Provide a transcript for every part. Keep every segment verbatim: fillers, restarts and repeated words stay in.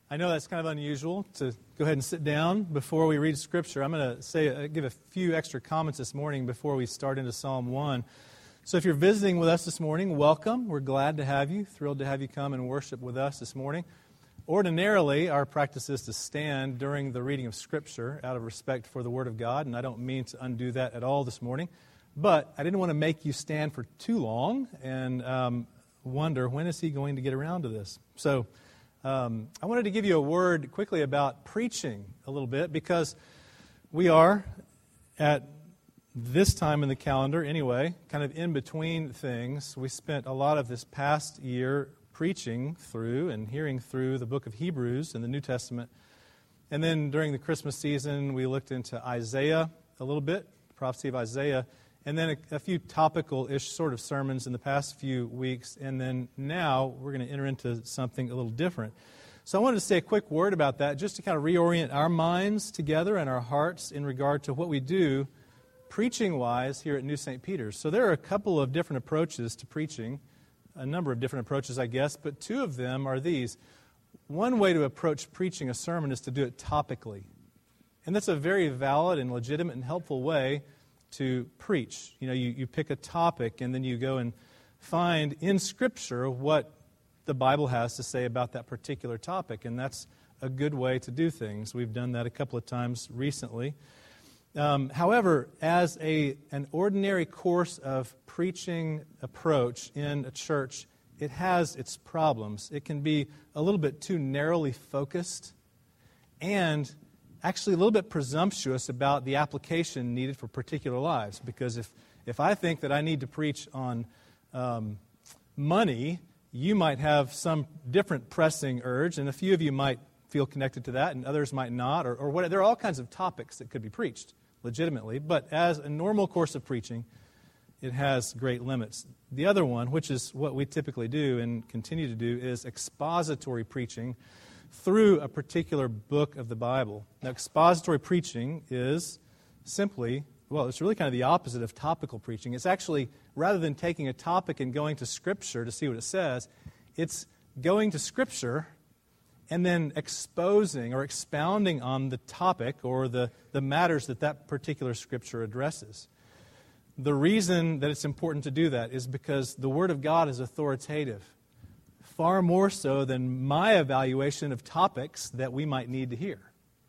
I know that's kind of unusual to go ahead and sit down before we read Scripture. I'm going to say uh, give a few extra comments this morning before we start into Psalm one. So if you're visiting with us this morning, welcome. We're glad to have you, thrilled to have you come and worship with us this morning. Ordinarily, our practice is to stand during the reading of Scripture out of respect for the Word of God, and I don't mean to undo that at all this morning. But I didn't want to make you stand for too long and um, wonder, when is he going to get around to this? So um, I wanted to give you a word quickly about preaching a little bit, because we are at this time in the calendar anyway, kind of in between things. We spent a lot of this past year preaching through and hearing through the book of Hebrews in the New Testament. And then during the Christmas season, we looked into Isaiah a little bit, the prophecy of Isaiah, and then a, a few topical-ish sort of sermons in the past few weeks. And then now we're going to enter into something a little different. So I wanted to say a quick word about that, just to kind of reorient our minds together and our hearts in regard to what we do preaching-wise here at New Saint Peter's. So there are a couple of different approaches to preaching, a number of different approaches, I guess, but two of them are these. One way to approach preaching a sermon is to do it topically. And that's a very valid and legitimate and helpful way to preach. You know, you, you pick a topic and then you go and find in Scripture what the Bible has to say about that particular topic. And that's a good way to do things. We've done that a couple of times recently. Um, however, as a an ordinary course of preaching approach in a church, it has its problems. It can be a little bit too narrowly focused and actually a little bit presumptuous about the application needed for particular lives. Because if, if I think that I need to preach on um, money, you might have some different pressing urge, and a few of you might feel connected to that, and others might not, or, or what. There are all kinds of topics that could be preached legitimately, but as a normal course of preaching, it has great limits. The other one, which is what we typically do and continue to do, is expository preaching through a particular book of the Bible. Now, expository preaching is simply, well, it's really kind of the opposite of topical preaching. It's actually, rather than taking a topic and going to Scripture to see what it says, it's going to Scripture and then exposing or expounding on the topic or the, the matters that that particular Scripture addresses. The reason that it's important to do that is because the Word of God is authoritative, far more so than my evaluation of topics that we might need to hear.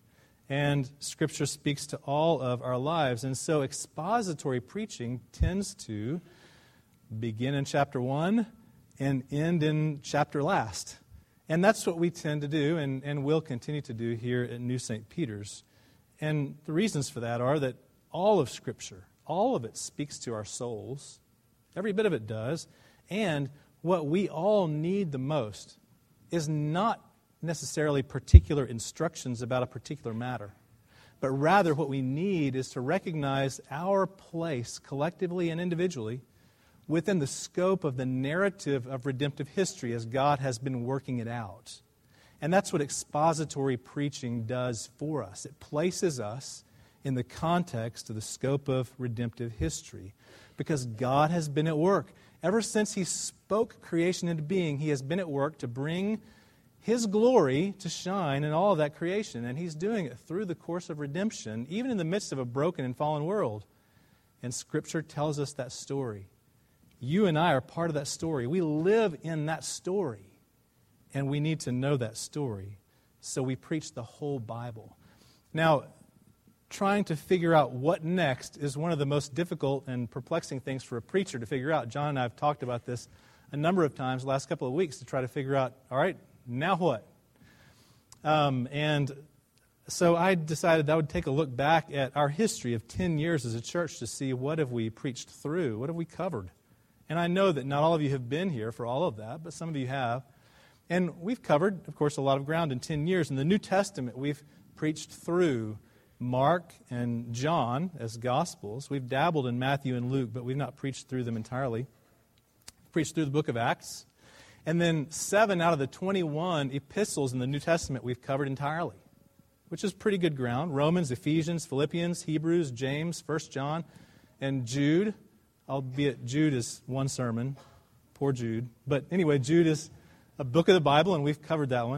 And Scripture speaks to all of our lives. And so expository preaching tends to begin in chapter one and end in chapter last. And that's what we tend to do and, and will continue to do here at New Saint Peter's. And the reasons for that are that all of Scripture, all of it speaks to our souls. Every bit of it does. And what we all need the most is not necessarily particular instructions about a particular matter, but rather what we need is to recognize our place collectively and individually within the scope of the narrative of redemptive history as God has been working it out. And that's what expository preaching does for us. It places us in the context of the scope of redemptive history, because God has been at work. Ever since He spoke creation into being, He has been at work to bring His glory to shine in all of that creation. And He's doing it through the course of redemption, even in the midst of a broken and fallen world. And Scripture tells us that story. You and I are part of that story. We live in that story. And we need to know that story. So we preach the whole Bible. Now, trying to figure out what next is one of the most difficult and perplexing things for a preacher to figure out. John and I have talked about this a number of times the last couple of weeks to try to figure out, all right, now what? Um, and so I decided that I would take a look back at our history of ten years as a church to see what have we preached through, what have we covered. And I know that not all of you have been here for all of that, but some of you have. And we've covered, of course, a lot of ground in ten years. In the New Testament, we've preached through Mark and John as Gospels. We've dabbled in Matthew and Luke, but we've not preached through them entirely. We've preached through the book of Acts. And then seven out of the twenty-one epistles in the New Testament we've covered entirely, which is pretty good ground. Romans, Ephesians, Philippians, Hebrews, James, First John, and Jude. Albeit Jude is one sermon. Poor Jude. But anyway, Jude is a book of the Bible, and we've covered that one.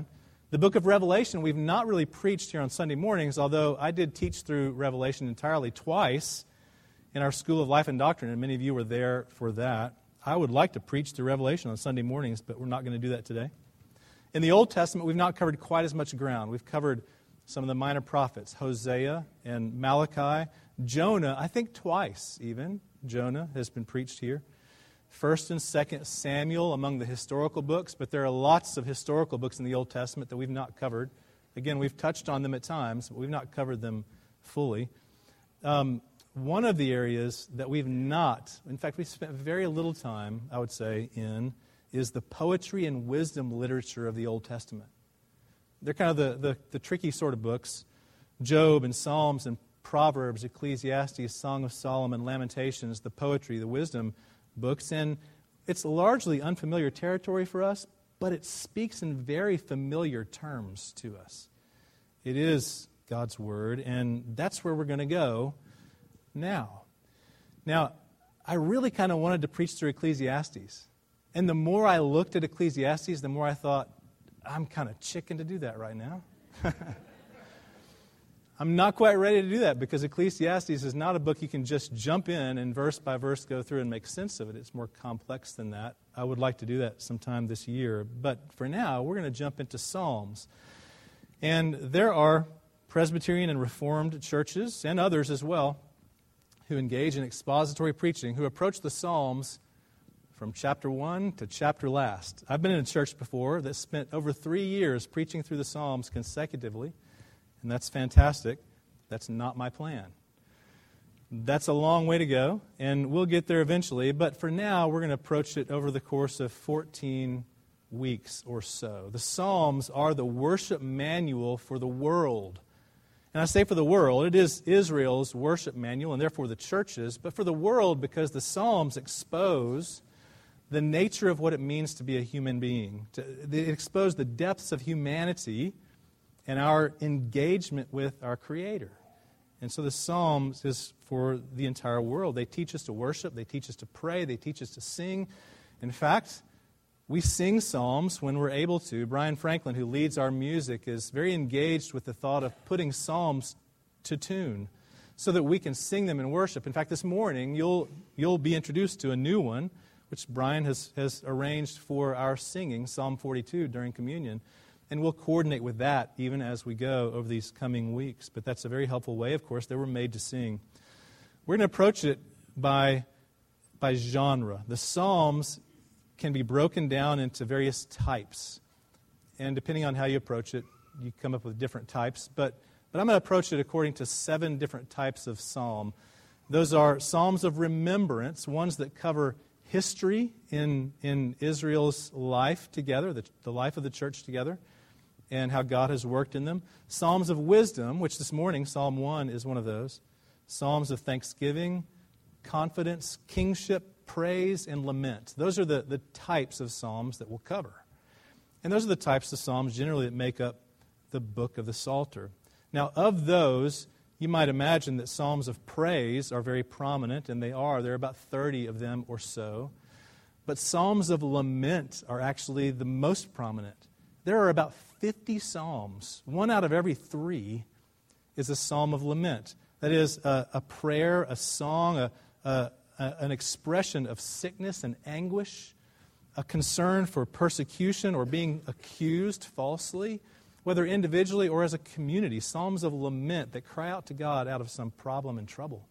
The book of Revelation, we've not really preached here on Sunday mornings, although I did teach through Revelation entirely twice in our School of Life and Doctrine, and many of you were there for that. I would like to preach through Revelation on Sunday mornings, but we're not going to do that today. In the Old Testament, we've not covered quite as much ground. We've covered some of the minor prophets, Hosea and Malachi. Jonah, I think twice even, Jonah has been preached here. First and Second Samuel among the historical books, but there are lots of historical books in the Old Testament that we've not covered. Again, we've touched on them at times, but we've not covered them fully. Um, one of the areas that we've not, in fact, we've spent very little time, I would say, in, is the poetry and wisdom literature of the Old Testament. They're kind of the, the, the tricky sort of books. Job and Psalms and Proverbs, Ecclesiastes, Song of Solomon, Lamentations, the poetry, the wisdom books. And it's largely unfamiliar territory for us, but it speaks in very familiar terms to us. It is God's Word, and that's where we're going to go now. Now, I really kind of wanted to preach through Ecclesiastes. And the more I looked at Ecclesiastes, the more I thought, I'm kind of chicken to do that right now. I'm not quite ready to do that because Ecclesiastes is not a book you can just jump in and verse by verse go through and make sense of it. It's more complex than that. I would like to do that sometime this year. But for now, we're going to jump into Psalms. And there are Presbyterian and Reformed churches, and others as well, who engage in expository preaching, who approach the Psalms from chapter one to chapter last. I've been in a church before that spent over three years preaching through the Psalms consecutively. And that's fantastic. That's not my plan. That's a long way to go, and we'll get there eventually. But for now, we're going to approach it over the course of fourteen weeks or so. The Psalms are the worship manual for the world. And I say for the world, it is Israel's worship manual, and therefore the churches, but for the world because the Psalms expose the nature of what it means to be a human being. They expose the depths of humanity and our engagement with our Creator. And so the Psalms is for the entire world. They teach us to worship, they teach us to pray, they teach us to sing. In fact, we sing psalms when we're able to. Brian Franklin, who leads our music, is very engaged with the thought of putting psalms to tune so that we can sing them in worship. In fact, this morning you'll you'll be introduced to a new one, which Brian has, has arranged for our singing, Psalm forty-two, during communion. And we'll coordinate with that even as we go over these coming weeks. But that's a very helpful way, of course. They were made to sing. We're going to approach it by, by genre. The Psalms can be broken down into various types. And depending on how you approach it, you come up with different types. But, but I'm going to approach it according to seven different types of psalm. Those are psalms of remembrance, ones that cover history in, in Israel's life together, the, the life of the church together, and how God has worked in them. Psalms of wisdom, which this morning, Psalm one is one of those. Psalms of thanksgiving, confidence, kingship, praise, and lament. Those are the, the types of psalms that we'll cover. And those are the types of psalms generally that make up the book of the Psalter. Now, of those, you might imagine that psalms of praise are very prominent, and they are. There are about thirty of them or so. But psalms of lament are actually the most prominent. There are about fifty psalms. One out of every three is a psalm of lament. That is, a, a prayer, a song, a, a, a, an expression of sickness and anguish, a concern for persecution or being accused falsely, whether individually or as a community. Psalms of lament that cry out to God out of some problem and trouble.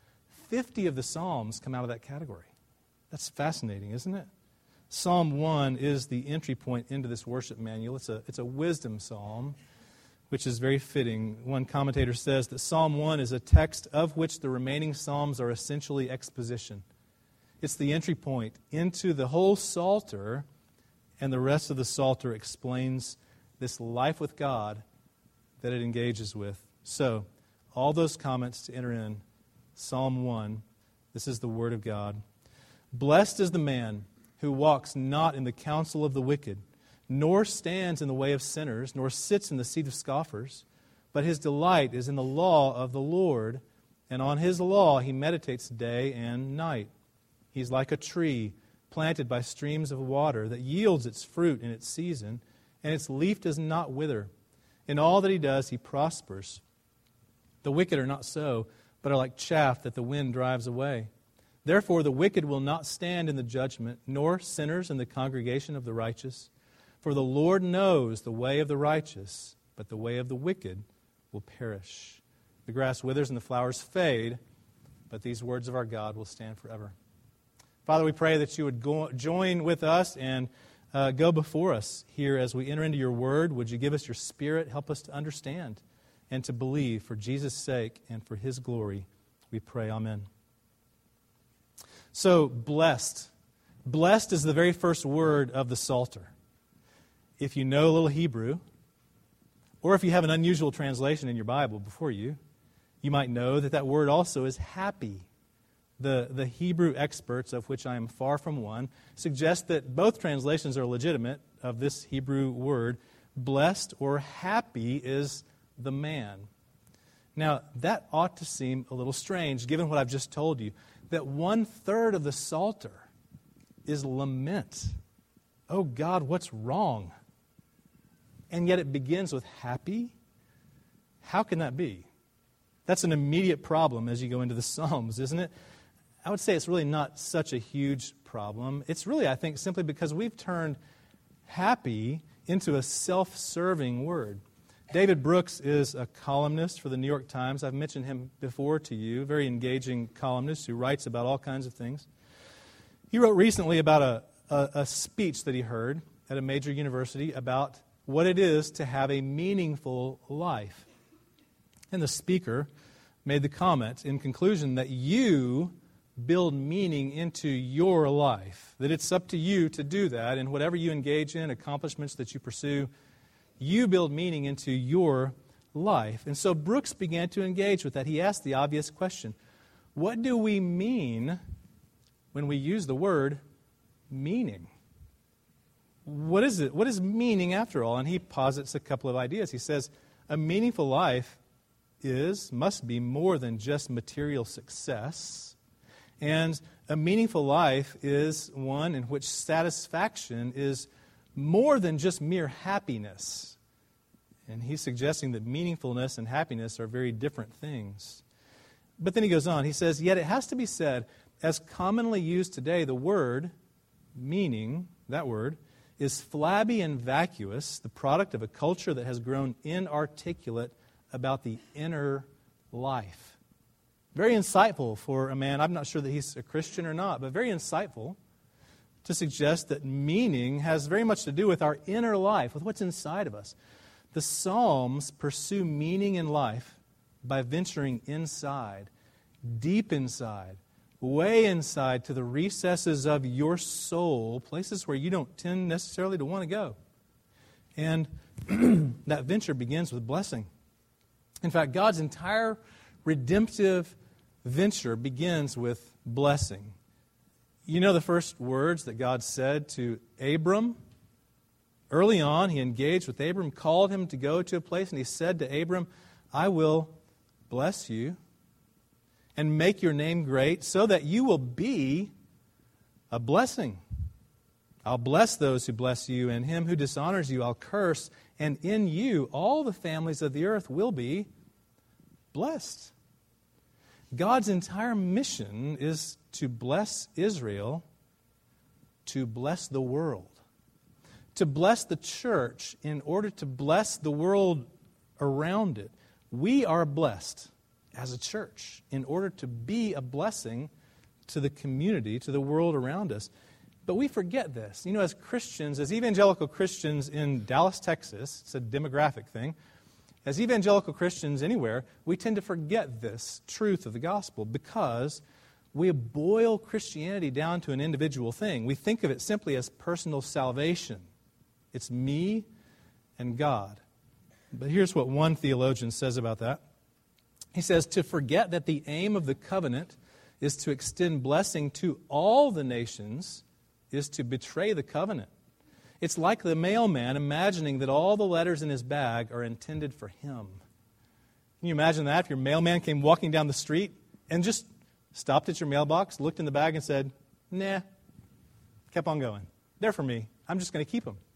Fifty of the psalms come out of that category. That's fascinating, isn't it? Psalm one is the entry point into this worship manual. It's a, it's a wisdom psalm, which is very fitting. One commentator says that Psalm one is a text of which the remaining psalms are essentially exposition. It's the entry point into the whole Psalter, and the rest of the Psalter explains this life with God that it engages with. So, all those comments to enter in Psalm one. This is the Word of God. Blessed is the man who walks not in the counsel of the wicked, nor stands in the way of sinners, nor sits in the seat of scoffers, but his delight is in the law of the Lord, and on his law he meditates day and night. He's like a tree planted by streams of water that yields its fruit in its season, and its leaf does not wither. In all that he does, he prospers. The wicked are not so, but are like chaff that the wind drives away. Therefore the wicked will not stand in the judgment, nor sinners in the congregation of the righteous. For the Lord knows the way of the righteous, but the way of the wicked will perish. The grass withers and the flowers fade, but these words of our God will stand forever. Father, we pray that you would go, join with us and uh, go before us here as we enter into your word. Would you give us your Spirit? Help us to understand and to believe for Jesus' sake and for his glory. We pray, amen. So, blessed. Blessed is the very first word of the Psalter. If you know a little Hebrew, or if you have an unusual translation in your Bible before you, you might know that that word also is happy. The, the Hebrew experts, of which I am far from one, suggest that both translations are legitimate of this Hebrew word. Blessed or happy is the man. Now, that ought to seem a little strange, given what I've just told you, that one-third of the Psalter is lament. Oh God, what's wrong? And yet it begins with happy? How can that be? That's an immediate problem as you go into the Psalms, isn't it? I would say it's really not such a huge problem. It's really, I think, simply because we've turned happy into a self-serving word. David Brooks is a columnist for the New York Times. I've mentioned him before to you, very engaging columnist who writes about all kinds of things. He wrote recently about a, a, a speech that he heard at a major university about what it is to have a meaningful life. And the speaker made the comment in conclusion that you build meaning into your life, that it's up to you to do that, and whatever you engage in, accomplishments that you pursue, you build meaning into your life. And so Brooks began to engage with that. He asked the obvious question, what do we mean when we use the word meaning? What is it? What is meaning after all? And he posits a couple of ideas. He says, a meaningful life is, must be more than just material success. And a meaningful life is one in which satisfaction is more than just mere happiness. And he's suggesting that meaningfulness and happiness are very different things. But then he goes on. He says, yet it has to be said, as commonly used today, the word meaning, that word, is flabby and vacuous, the product of a culture that has grown inarticulate about the inner life. Very insightful for a man, I'm not sure that he's a Christian or not, but very insightful to suggest that meaning has very much to do with our inner life, with what's inside of us. The Psalms pursue meaning in life by venturing inside, deep inside, way inside to the recesses of your soul, places where you don't tend necessarily to want to go. And that venture begins with blessing. In fact, God's entire redemptive venture begins with blessing. You know the first words that God said to Abram? Early on, he engaged with Abram, called him to go to a place, and he said to Abram, I will bless you and make your name great so that you will be a blessing. I'll bless those who bless you, and him who dishonors you I'll curse, and in you all the families of the earth will be blessed. God's entire mission is to bless Israel, to bless the world, to bless the church in order to bless the world around it. We are blessed as a church in order to be a blessing to the community, to the world around us. But we forget this. You know, as Christians, as evangelical Christians in Dallas, Texas, it's a demographic thing, as evangelical Christians anywhere, we tend to forget this truth of the gospel because we boil Christianity down to an individual thing. We think of it simply as personal salvation. It's me and God. But here's what one theologian says about that. He says, to forget that the aim of the covenant is to extend blessing to all the nations is to betray the covenant. It's like the mailman imagining that all the letters in his bag are intended for him. Can you imagine that? If your mailman came walking down the street and just stopped at your mailbox, looked in the bag and said, nah, kept on going. They're for me. I'm just going to keep them.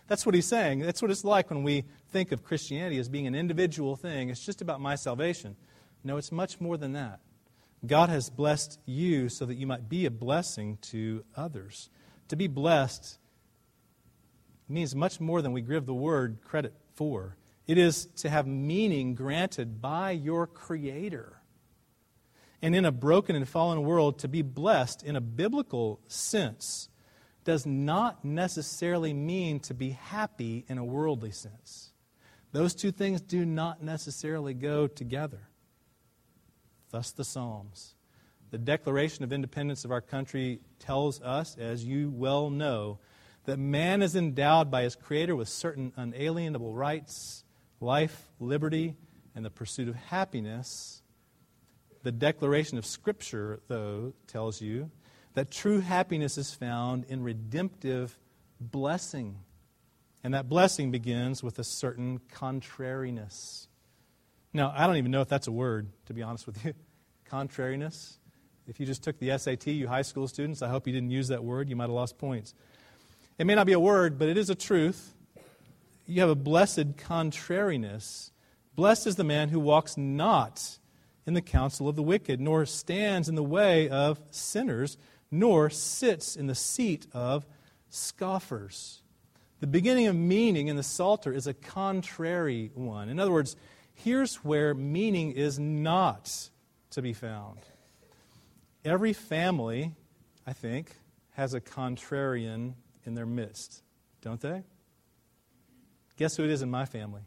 That's what he's saying. That's what it's like when we think of Christianity as being an individual thing. It's just about my salvation. No, it's much more than that. God has blessed you so that you might be a blessing to others. To be blessed means much more than we give the word credit for. It is to have meaning granted by your Creator. And in a broken and fallen world, to be blessed in a biblical sense does not necessarily mean to be happy in a worldly sense. Those two things do not necessarily go together. Thus the Psalms. The Declaration of Independence of our country tells us, as you well know, that man is endowed by his Creator with certain unalienable rights, life, liberty, and the pursuit of happiness. The declaration of Scripture, though, tells you that true happiness is found in redemptive blessing. And that blessing begins with a certain contrariness. Now, I don't even know if that's a word, to be honest with you. Contrariness. If you just took the S A T, you high school students, I hope you didn't use that word. You might have lost points. It may not be a word, but it is a truth. You have a blessed contrariness. Blessed is the man who walks not in the counsel of the wicked, nor stands in the way of sinners, nor sits in the seat of scoffers. The beginning of meaning in the Psalter is a contrary one. In other words, here's where meaning is not to be found. Every family, I think, has a contrarian in their midst, don't they? Guess who it is in my family?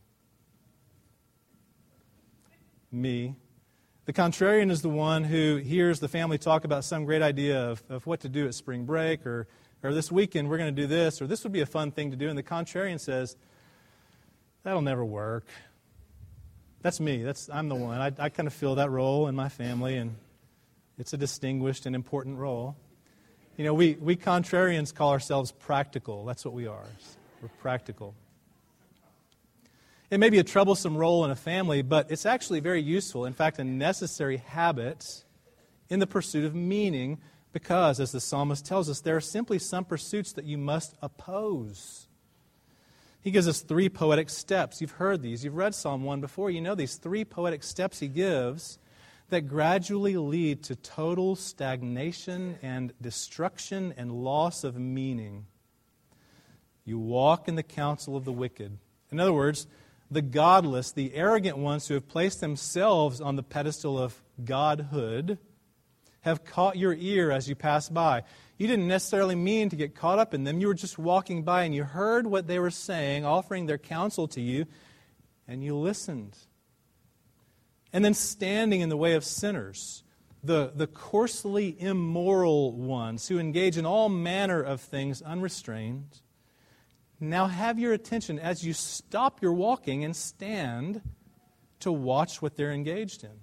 Me. The contrarian is the one who hears the family talk about some great idea of, of what to do at spring break, or, or this weekend we're going to do this, or this would be a fun thing to do, and the contrarian says, that'll never work. That's me. That's I'm the one. I, I kind of fill that role in my family, and it's a distinguished and important role. You know, we, we contrarians call ourselves practical. That's what we are. We're practical. It may be a troublesome role in a family, but it's actually very useful. In fact, a necessary habit in the pursuit of meaning, because, as the psalmist tells us, there are simply some pursuits that you must oppose. He gives us three poetic steps. You've heard these. You've read Psalm one before. You know these three poetic steps he gives that gradually lead to total stagnation and destruction and loss of meaning. You walk in the counsel of the wicked. In other words, the godless, the arrogant ones who have placed themselves on the pedestal of godhood have caught your ear as you pass by. You didn't necessarily mean to get caught up in them. You were just walking by and you heard what they were saying, offering their counsel to you, and you listened. And then standing in the way of sinners, the, the coarsely immoral ones who engage in all manner of things unrestrained. Now have your attention as you stop your walking and stand to watch what they're engaged in.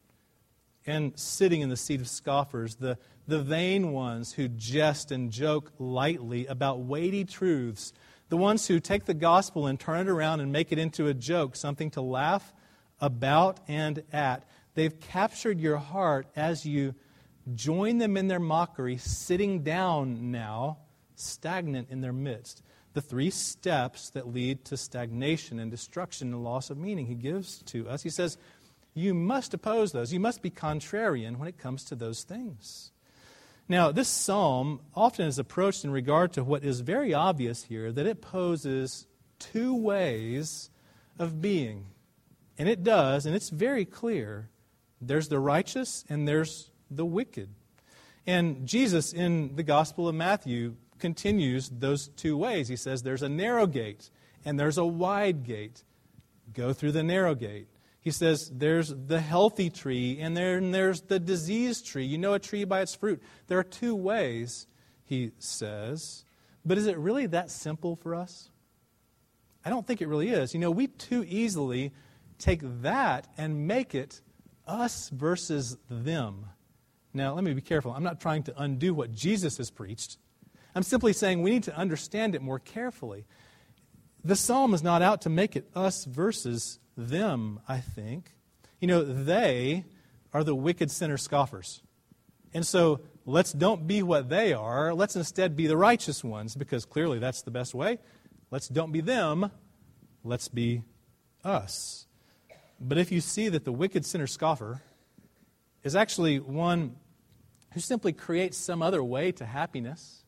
And sitting in the seat of scoffers, the, the vain ones who jest and joke lightly about weighty truths, the ones who take the gospel and turn it around and make it into a joke, something to laugh about and at. They've captured your heart as you join them in their mockery, sitting down now, stagnant in their midst. The three steps that lead to stagnation and destruction and loss of meaning he gives to us. He says, you must oppose those. You must be contrarian when it comes to those things. Now, this psalm often is approached in regard to what is very obvious here, that it poses two ways of being. And it does, and it's very clear. There's the righteous and there's the wicked. And Jesus, in the Gospel of Matthew, continues those two ways. He says there's a narrow gate and there's a wide gate. Go through the narrow gate. He says there's the healthy tree and then there's the diseased tree. You know a tree by its fruit. There are two ways, he says. But is it really that simple for us? I don't think it really is. You know, we too easily take that and make it us versus them. Now, let me be careful. I'm not trying to undo what Jesus has preached. I'm simply saying we need to understand it more carefully. The psalm is not out to make it us versus them, I think. You know, they are the wicked sinner scoffers. And so let's don't be what they are. Let's instead be the righteous ones, because clearly that's the best way. Let's don't be them. Let's be us. But if you see that the wicked sinner scoffer is actually one who simply creates some other way to happiness,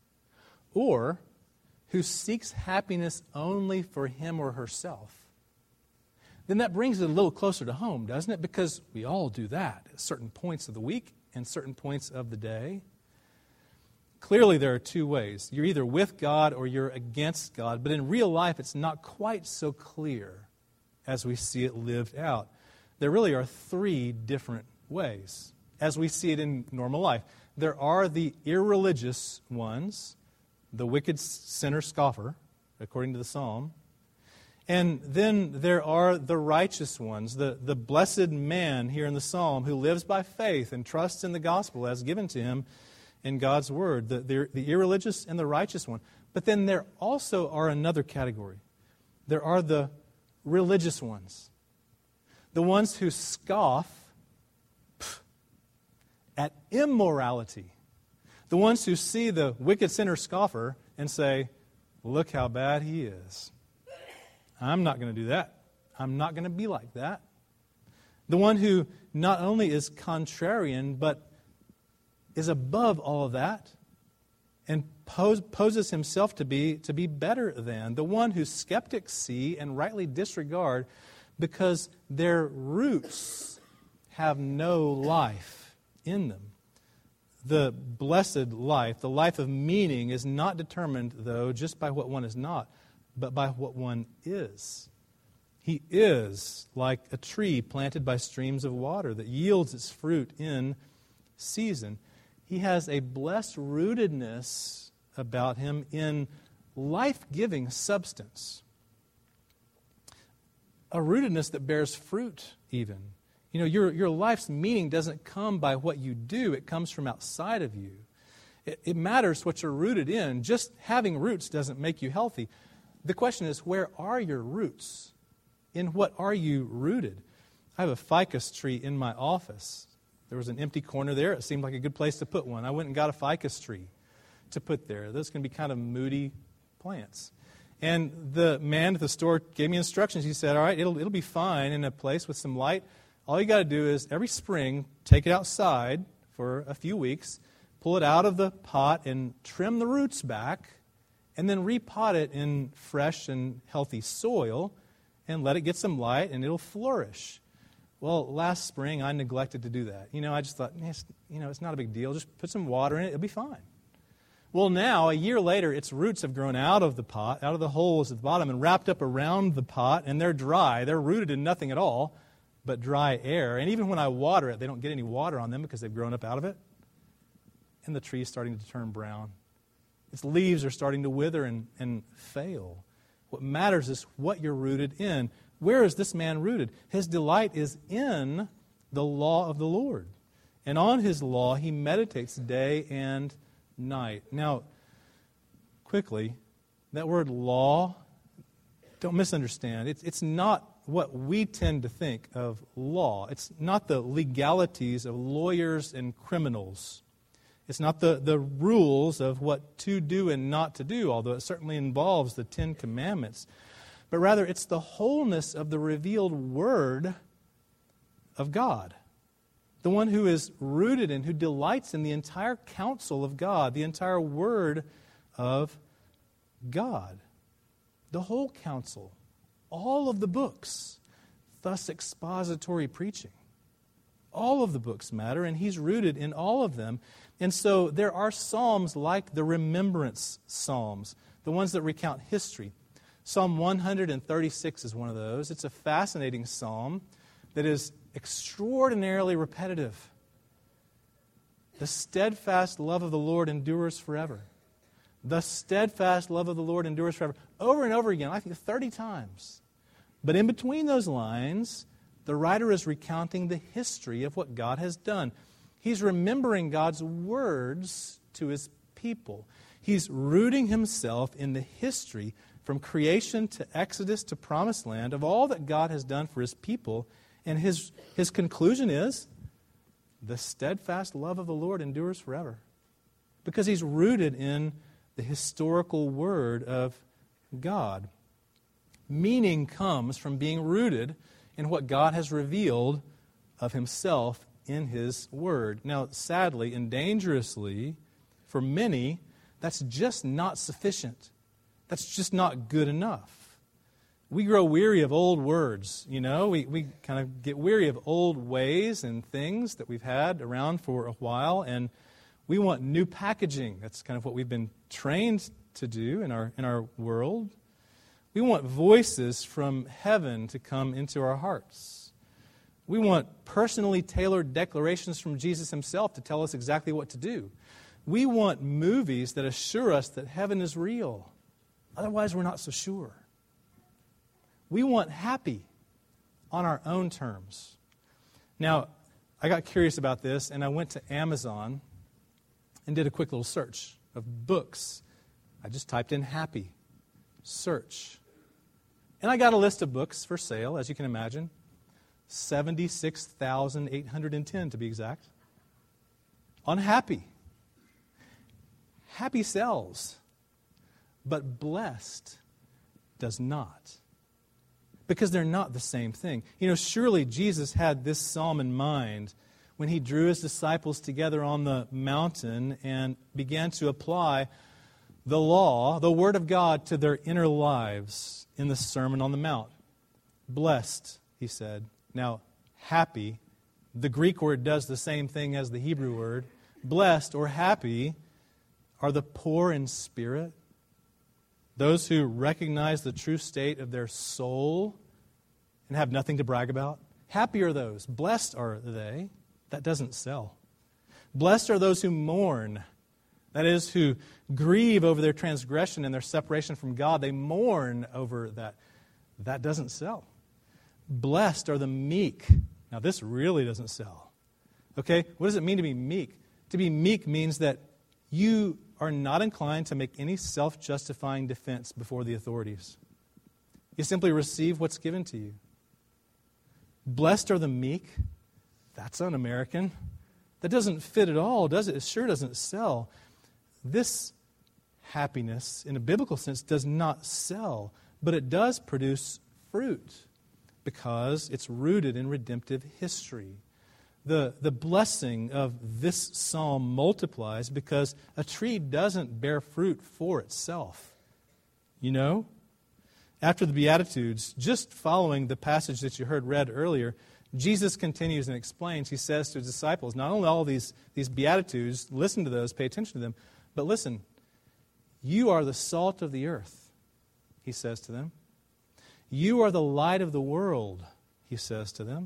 or who seeks happiness only for him or herself, then that brings it a little closer to home, doesn't it? Because we all do that at certain points of the week and certain points of the day. Clearly, there are two ways. You're either with God or you're against God. But in real life, it's not quite so clear as we see it lived out. There really are three different ways as we see it in normal life. There are the irreligious ones, the wicked sinner scoffer, according to the psalm. And then there are the righteous ones, the, the blessed man here in the psalm who lives by faith and trusts in the gospel as given to him in God's word, the, the, the irreligious and the righteous one. But then there also are another category. There are the religious ones, the ones who scoff pff, at immorality, the ones who see the wicked sinner scoffer and say, look how bad he is. I'm not going to do that. I'm not going to be like that. The one who not only is contrarian, but is above all of that and pose, poses himself to be, to be better than. The one who skeptics see and rightly disregard because their roots have no life in them. The blessed life, the life of meaning, is not determined, though, just by what one is not, but by what one is. He is like a tree planted by streams of water that yields its fruit in season. He has a blessed rootedness about him in life-giving substance. A rootedness that bears fruit, even. You know, your, your life's meaning doesn't come by what you do. It comes from outside of you. It, it matters what you're rooted in. Just having roots doesn't make you healthy. The question is, where are your roots? In what are you rooted? I have a ficus tree in my office. There was an empty corner there. It seemed like a good place to put one. I went and got a ficus tree to put there. Those can be kind of moody plants. And the man at the store gave me instructions. He said, all right, it'll, it'll be fine in a place with some light. All you got to do is every spring take it outside for a few weeks, pull it out of the pot and trim the roots back, and then repot it in fresh and healthy soil and let it get some light and it'll flourish. Well, last spring I neglected to do that. You know, I just thought, it's, you know, it's not a big deal. Just put some water in it. It'll be fine. Well, now, a year later, its roots have grown out of the pot, out of the holes at the bottom, and wrapped up around the pot, and they're dry. They're rooted in nothing at all but dry air. And even when I water it, they don't get any water on them because they've grown up out of it. And the tree is starting to turn brown. Its leaves are starting to wither and, and fail. What matters is what you're rooted in. Where is this man rooted? His delight is in the law of the Lord. And on his law he meditates day and night. Now, quickly, that word law, don't misunderstand. It's, it's not what we tend to think of law. It's not the legalities of lawyers and criminals. It's not the, the rules of what to do and not to do, although it certainly involves the Ten Commandments. But rather, it's the wholeness of the revealed Word of God. The one who is rooted in, who delights in the entire counsel of God, the entire Word of God. The whole counsel, all of the books, thus expository preaching. All of the books matter, and he's rooted in all of them. And so there are psalms like the remembrance psalms, the ones that recount history. Psalm one thirty-six is one of those. It's a fascinating psalm that is extraordinarily repetitive. The steadfast love of the Lord endures forever. The steadfast love of the Lord endures forever. Over and over again, I think thirty times. But in between those lines, the writer is recounting the history of what God has done. He's remembering God's words to his people. He's rooting himself in the history from creation to Exodus to Promised Land of all that God has done for his people. And his, his conclusion is, the steadfast love of the Lord endures forever. Because he's rooted in the historical word of God. Meaning comes from being rooted in what God has revealed of himself in his word. Now, sadly and dangerously, for many, that's just not sufficient. That's just not good enough. We grow weary of old words, you know. We, we kind of get weary of old ways and things that we've had around for a while, and we want new packaging. That's kind of what we've been trained to do in our in our world. We want voices from heaven to come into our hearts. We want personally tailored declarations from Jesus himself to tell us exactly what to do. We want movies that assure us that heaven is real. Otherwise, we're not so sure. We want happy on our own terms. Now, I got curious about this, and I went to Amazon and did a quick little search of books. I just typed in happy, search. And I got a list of books for sale, as you can imagine. seventy-six thousand eight hundred ten to be exact. On happy. Happy sells, but blessed does not. Because they're not the same thing. You know, surely Jesus had this psalm in mind when he drew his disciples together on the mountain and began to apply the law, the Word of God, to their inner lives in the Sermon on the Mount. Blessed, he said. Now, happy, the Greek word does the same thing as the Hebrew word. Blessed or happy are the poor in spirit, those who recognize the true state of their soul and have nothing to brag about. Happy are those. Blessed are they. That doesn't sell. Blessed are those who mourn. That is, who grieve over their transgression and their separation from God. They mourn over that. That doesn't sell. Blessed are the meek. Now, this really doesn't sell. Okay? What does it mean to be meek? To be meek means that you are not inclined to make any self-justifying defense before the authorities. You simply receive what's given to you. Blessed are the meek. That's un-American. That doesn't fit at all, does it? It sure doesn't sell. This happiness, in a biblical sense, does not sell, but it does produce fruit because it's rooted in redemptive history. The, the blessing of this psalm multiplies because a tree doesn't bear fruit for itself. You know? After the Beatitudes, just following the passage that you heard read earlier, Jesus continues and explains. He says to his disciples, not only all these, these Beatitudes, listen to those, pay attention to them, but listen, you are the salt of the earth, he says to them. You are the light of the world, he says to them.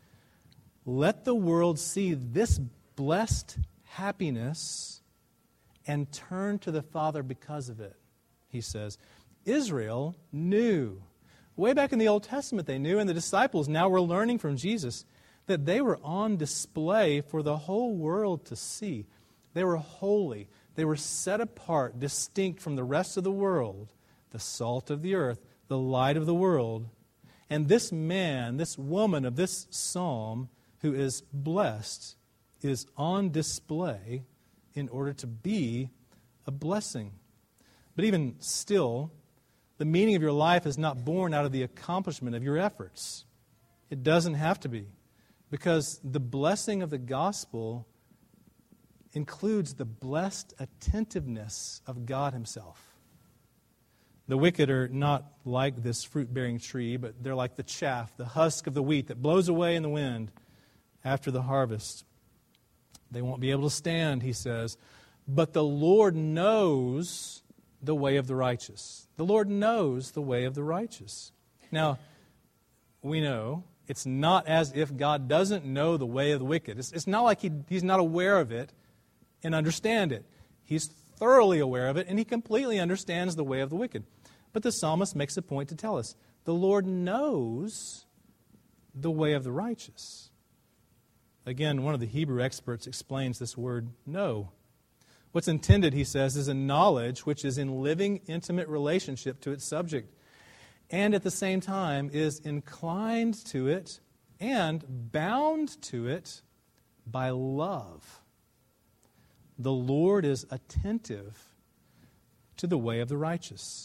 Let the world see this blessed happiness and turn to the Father because of it, he says. Israel knew. Way back in the Old Testament they knew, and the disciples now were learning from Jesus that they were on display for the whole world to see. They were holy. They were set apart, distinct from the rest of the world, the salt of the earth, the light of the world. And this man, this woman of this psalm, who is blessed, is on display in order to be a blessing. But even still, the meaning of your life is not born out of the accomplishment of your efforts. It doesn't have to be, because the blessing of the gospel includes the blessed attentiveness of God himself. The wicked are not like this fruit-bearing tree, but they're like the chaff, the husk of the wheat that blows away in the wind after the harvest. They won't be able to stand, he says. But the Lord knows the way of the righteous. The Lord knows the way of the righteous. Now, we know it's not as if God doesn't know the way of the wicked. It's, it's not like he, he's not aware of it and understand it. He's thoroughly aware of it, and he completely understands the way of the wicked. But the psalmist makes a point to tell us, the Lord knows the way of the righteous. Again, one of the Hebrew experts explains this word, know. What's intended, he says, is a knowledge which is in living, intimate relationship to its subject, and at the same time is inclined to it and bound to it by love. The Lord is attentive to the way of the righteous.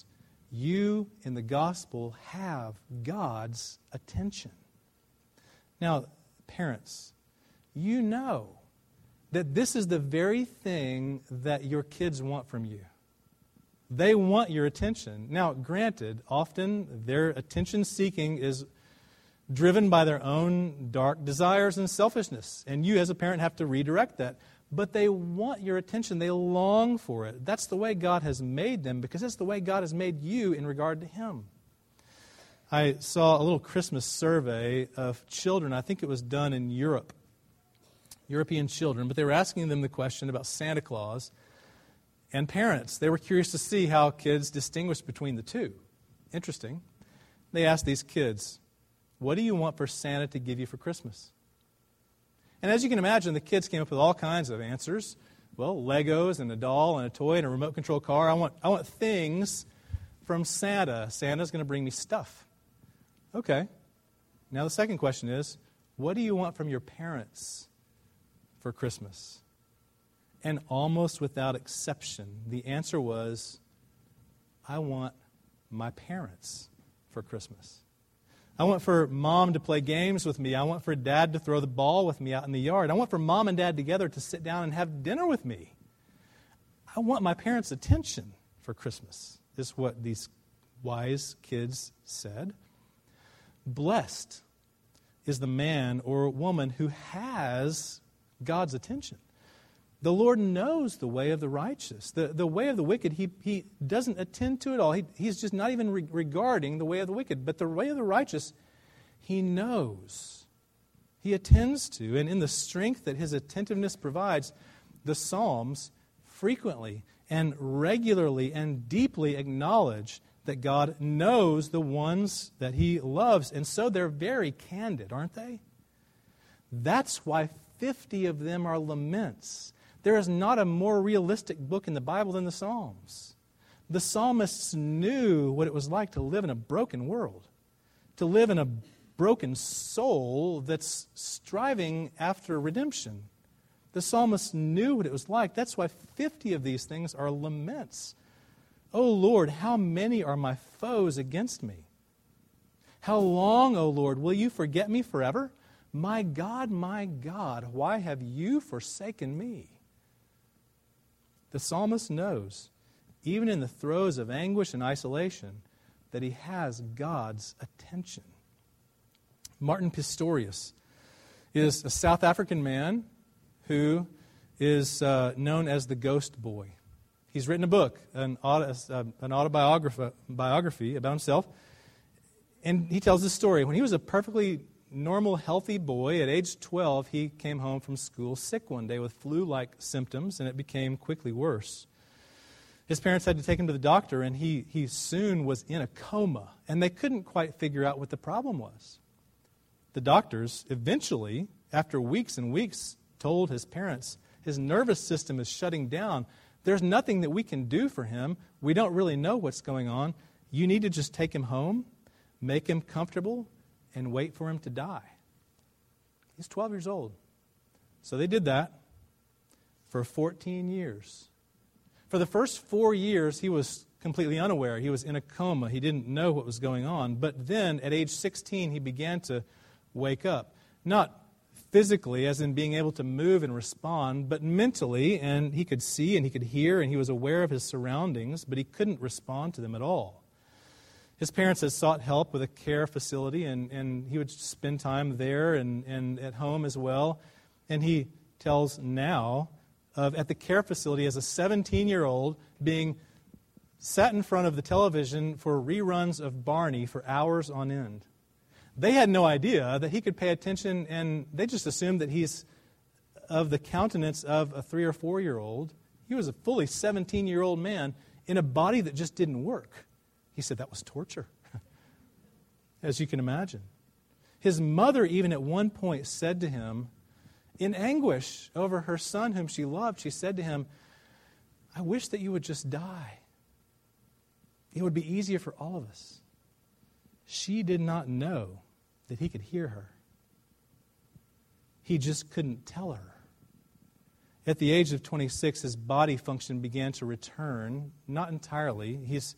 You in the gospel have God's attention. Now, parents, you know that this is the very thing that your kids want from you. They want your attention. Now, granted, often their attention-seeking is driven by their own dark desires and selfishness, and you as a parent have to redirect that. But they want your attention. They long for it. That's the way God has made them, because that's the way God has made you in regard to Him. I saw a little Christmas survey of children. I think it was done in Europe, European children, but they were asking them the question about Santa Claus. And parents, they were curious to see how kids distinguished between the two. Interesting. They asked these kids, what do you want for Santa to give you for Christmas? And as you can imagine, the kids came up with all kinds of answers. Well, Legos and a doll and a toy and a remote control car. I want, I want things from Santa. Santa's going to bring me stuff. Okay. Now the second question is, what do you want from your parents for Christmas? And almost without exception, the answer was, I want my parents for Christmas. I want for mom to play games with me. I want for dad to throw the ball with me out in the yard. I want for mom and dad together to sit down and have dinner with me. I want my parents' attention for Christmas, is what these wise kids said. Blessed is the man or woman who has God's attention. The Lord knows the way of the righteous. The, the way of the wicked, he, he doesn't attend to it all. He, he's just not even re- regarding the way of the wicked. But the way of the righteous, He knows. He attends to. And in the strength that His attentiveness provides, the Psalms frequently and regularly and deeply acknowledge that God knows the ones that He loves. And so they're very candid, aren't they? That's why fifty of them are laments. There is not a more realistic book in the Bible than the Psalms. The psalmists knew what it was like to live in a broken world, to live in a broken soul that's striving after redemption. The psalmists knew what it was like. That's why fifty of these things are laments. O Lord, how many are my foes against me? How long, O Lord, will you forget me forever? My God, my God, why have you forsaken me? The psalmist knows, even in the throes of anguish and isolation, that he has God's attention. Martin Pistorius is a South African man who is uh, known as the Ghost Boy. He's written a book, an, auto, an autobiography biography about himself, and he tells this story. When he was a perfectly normal, healthy boy, at age twelve, he came home from school sick one day with flu-like symptoms, and it became quickly worse. His parents had to take him to the doctor, and he, he soon was in a coma, and they couldn't quite figure out what the problem was. The doctors eventually, after weeks and weeks, told his parents, his nervous system is shutting down. There's nothing that we can do for him. We don't really know what's going on. You need to just take him home, make him comfortable, and wait for him to die. He's twelve years old. So they did that for fourteen years. For the first four years, he was completely unaware. He was in a coma. He didn't know what was going on. But then, at age sixteen, he began to wake up. Not physically, as in being able to move and respond, but mentally, and he could see and he could hear, and he was aware of his surroundings, but he couldn't respond to them at all. His parents had sought help with a care facility, and, and he would spend time there and, and at home as well. And he tells now of at the care facility as a seventeen-year-old being sat in front of the television for reruns of Barney for hours on end. They had no idea that he could pay attention, and they just assumed that he's of the countenance of a three- or four-year-old. He was a fully seventeen-year-old man in a body that just didn't work. He said that was torture, as you can imagine. His mother even at one point said to him, in anguish over her son whom she loved, she said to him, I wish that you would just die. It would be easier for all of us. She did not know that he could hear her. He just couldn't tell her. At the age of twenty-six, his body function began to return, not entirely. He's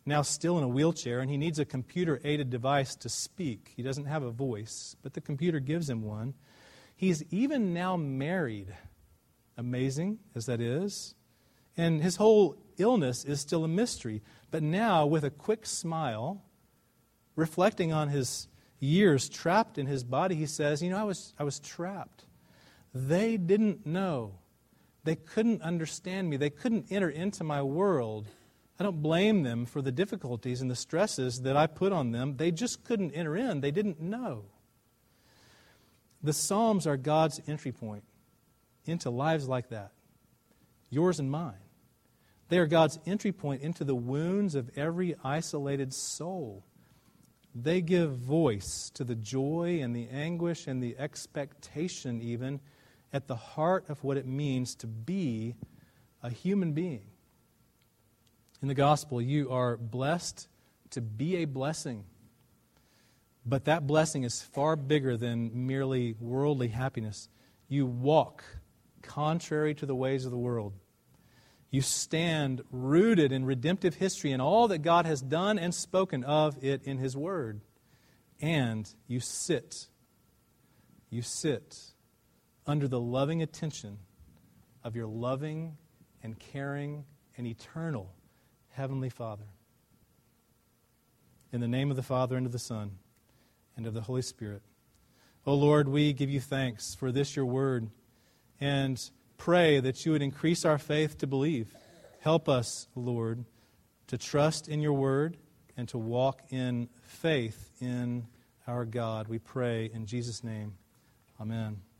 now still in a wheelchair, and he needs a computer-aided device to speak. He doesn't have a voice, but the computer gives him one. He's even now married, amazing as that is. And his whole illness is still a mystery. But now, with a quick smile, reflecting on his years trapped in his body, he says, you know, I was, I was trapped. They didn't know. They couldn't understand me. They couldn't enter into my world. I don't blame them for the difficulties and the stresses that I put on them. They just couldn't enter in. They didn't know. The Psalms are God's entry point into lives like that, yours and mine. They are God's entry point into the wounds of every isolated soul. They give voice to the joy and the anguish and the expectation even at the heart of what it means to be a human being. In the gospel, you are blessed to be a blessing. But that blessing is far bigger than merely worldly happiness. You walk contrary to the ways of the world. You stand rooted in redemptive history and all that God has done and spoken of it in His Word. And you sit, you sit under the loving attention of your loving and caring and eternal Heavenly Father. In the name of the Father, and of the Son, and of the Holy Spirit. O Lord, we give you thanks for this, your word, and pray that you would increase our faith to believe. Help us, Lord, to trust in your word and to walk in faith in our God. We pray in Jesus' name. Amen.